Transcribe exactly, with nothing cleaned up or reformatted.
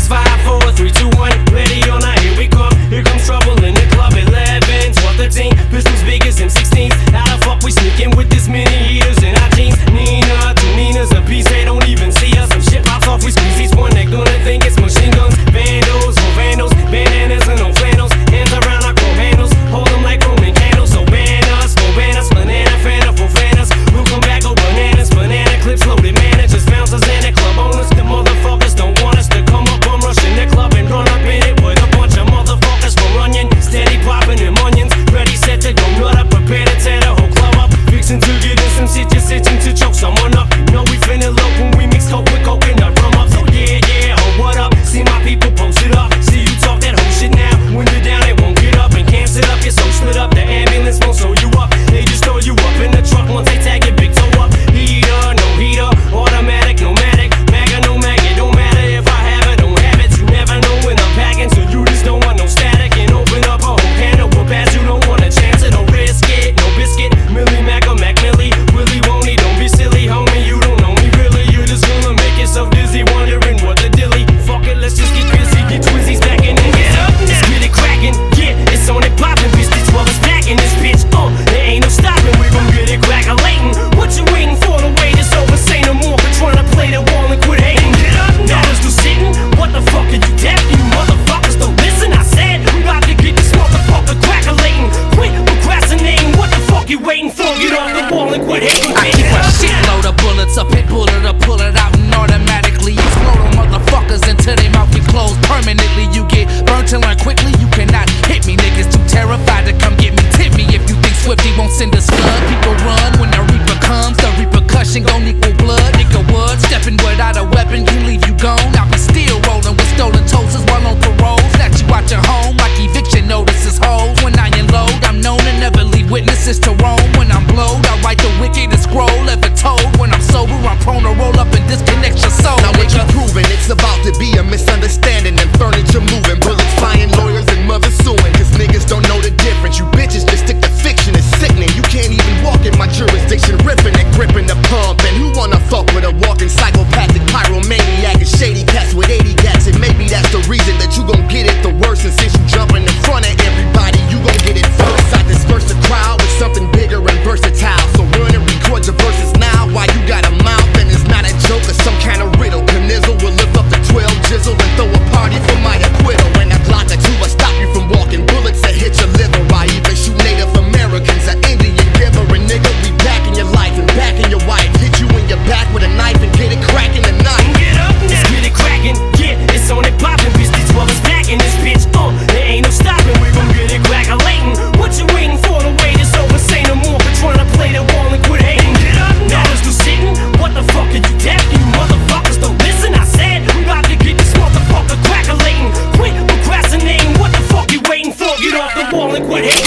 six, five, four, three, two, one. Ready or not, here we come. Here comes trouble in the club. Eleven, twelve, thirteen. Pistols big as them sixteens. How the fuck we sneaking with this many heaters in our jeans? Nina, two Ninas a piece. They don't even see us. Some shit pops off. We squeeze each one. They're gonna think it's machine guns. Vandals, no vandals. Bananas and no flannels. Hands around our crow handles. Hold them like Roman candles. So ban us, go ban us. Banana, fana, for fanas. We'll come back, go bananas. Banana clips loaded. Managers, bouncers, and the club owners. The motherfuckers don't want us to come up. I'm rushing the club and run up in it with a bunch of motherfuckers from Runyon. Steady popping them onions. Ready, set to go nut up. Prepare to tear the whole club up. Fixing to get in some shit, just itching to choke someone up. You know we finna low when we mix coke with coconut rum up. So yeah, yeah, oh what up? See my people post it up. See you talk that whole shit now. When you're down, they won't get up and can't sit up. You're so split up, the ambulance won't sew you up. They just throw you up in the truck once they tag your big toe up. Heater, no heater, automatic, nomadic, maga, no mag. It don't matter if I have it, don't have it. You never know when I'm packing, so you just don't want no static. And open up a whole can of whoop ass. You don't want a chance, so don't risk it. No biscuit, Millie Mac or Mac Millie. Willie won't he, don't be silly, homie. You don't know me really. You're just gonna make yourself dizzy, wondering what the dilly. Fuck it, let's just get busy, get Twizzies back in and get up now. Let's get it crackin', yeah, it's on it poppin', bitch. This twelve is back in this bitch, uh, there ain't no stopping. We gon' get it crack-a-latin'. What you waiting for? The wait is over, say no more. But tryna play the wall and quit hating. Get up now, let's do sitting. What the fuck are you deaf? You motherfuckers don't listen. I said we about to get this motherfucker crack-a-latin'. Quit procrastinating. What the fuck you waiting for? Get off the wall and quit hating. I keep a shitload of bullets, a pit bullet to pull it out and automatically explode on motherfuckers until they mouth get closed permanently. You get burnt and learn quickly. You cannot hit me, niggas too terrified to come get me. Tip me if you think Swifty won't send a scud. People run when the reaper comes. The repercussion gon' equal blood. Nigga would stepping without a weapon can leave you gone. I'll be still rolling with stolen toasters while on parole. Snatch you out your home like eviction notices hoes. When I unload, I'm known to never leave witnesses to roam. When I'm blowed, I write the wickedest scroll ever told. When I'm sober, I'm prone to roll up and disconnect your soul. Now what you proving? It's about to be a misunderstanding and furniture moving, bullets flying, lawyers and mothers suing. Cause niggas don't know the difference. You bitches just stick to fiction. It's sickening. You can't even walk in my jurisdiction, ripping and gripping the pump. And who wanna fuck with a walking psychopathic pyromaniac and shady cats with eighty gats? And maybe that's the reason that you gon' get it the worst. And since you jumping in front of everybody, you gon' get it first. I disperse the crowd with something bigger and versatile. So run and record your verses now while you got a mouth and it's not a joke or some kind of riddle. Canizzle will lift up the twelve jizzle and throw a party for my acquittal. And a Glock or two will stop you from walking. Bullets that hit your liver. I even shoot Native Americans, an Indian giver. And nigga, we back in your life and back in your wife. Hit you in your back with a knife and get it crackin' tonight. Get up now, let's get it crackin', yeah, it's on it poppin'. Bitch, this twelve is back in this bitch, uh, there ain't no stopping. We gon' get it crack-a-latin'. What you waiting for? The wait is over, say no more. But tryna play the wall and quit hating. Get up now, let's do sitting. What the fuck are you deaf? You motherfuckers don't listen. I said we about to get this motherfucker crack-a-latin'. Quit procrastinating. What the fuck you waiting for? Get off the wall and quit hating.